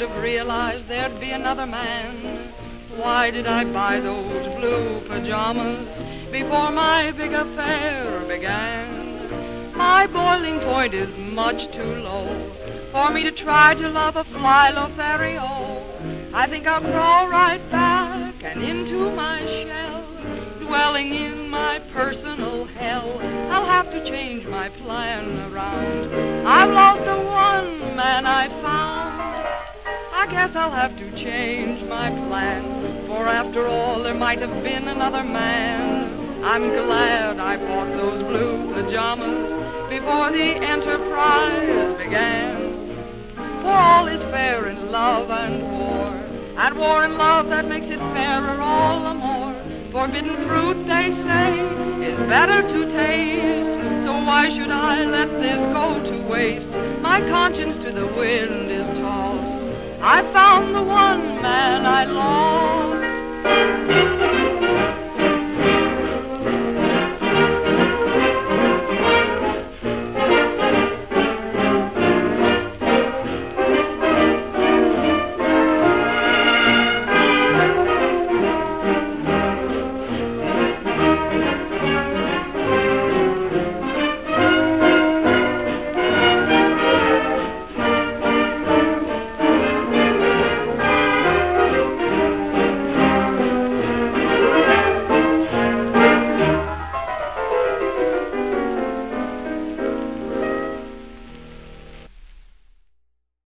have realized there'd be another man. Why did I buy those blue pajamas before my big affair began? My boiling point is much too low for me to try to love a fly Lothario. I think I'll crawl right back and into my shell, dwelling in my personal hell. I'll have to change my plan around. I've lost the one man I found. I guess I'll have to change my plan, for after all there might have been another man. I'm glad I bought those blue pajamas before the enterprise began. For all is fair in love and war and love that makes it fairer all the more. Forbidden fruit, they say, is better to taste, so why should I let this go to waste? My conscience to the wind is tall.